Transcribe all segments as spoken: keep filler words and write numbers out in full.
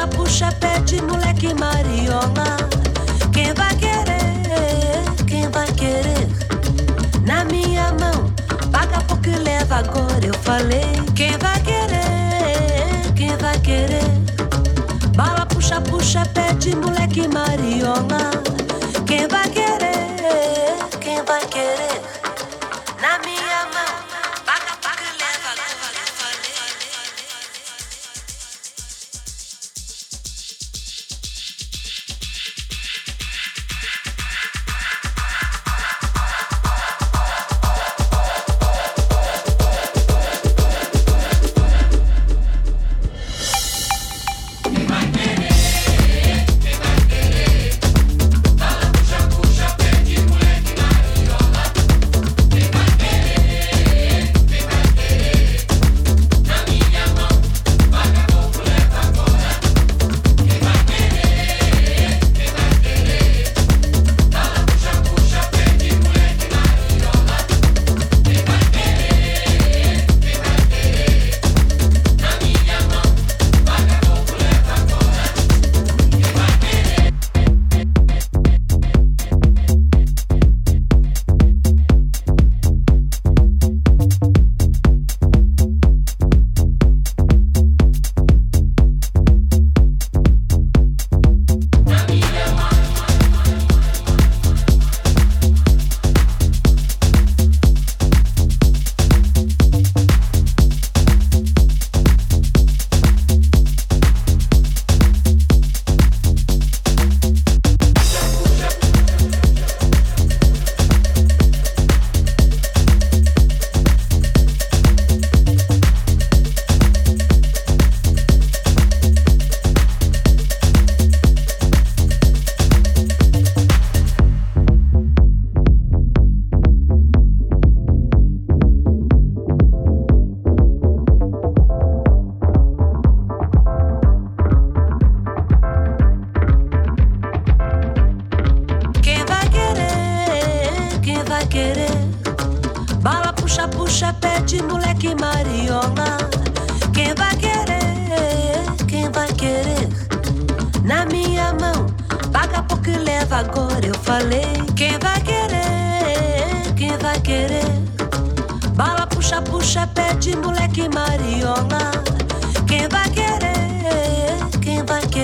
puxa, puxa, pede moleque mariola. Quem vai querer, quem vai querer? Na minha mão, paga pouco e leva agora, eu falei. Quem vai querer, quem vai querer? Bala, puxa, puxa, pede moleque mariola. Quem vai querer, quem vai querer? Na minha mão, paga pouco e leva agora, eu falei.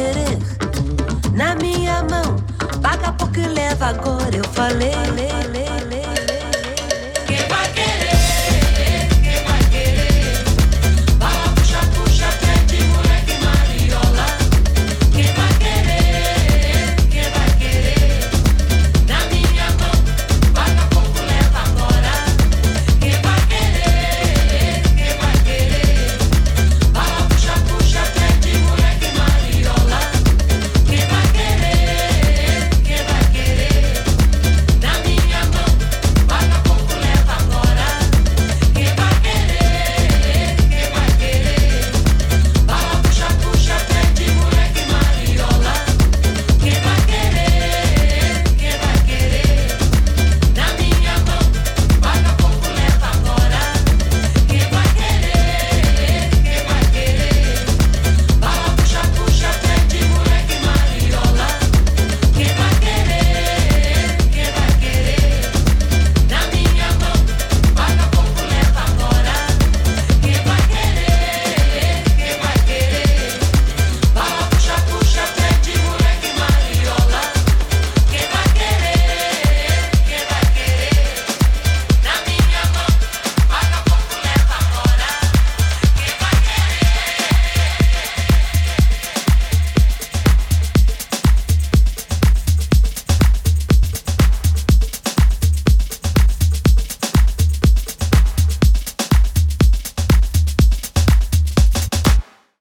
Agora eu falei, falei, falei.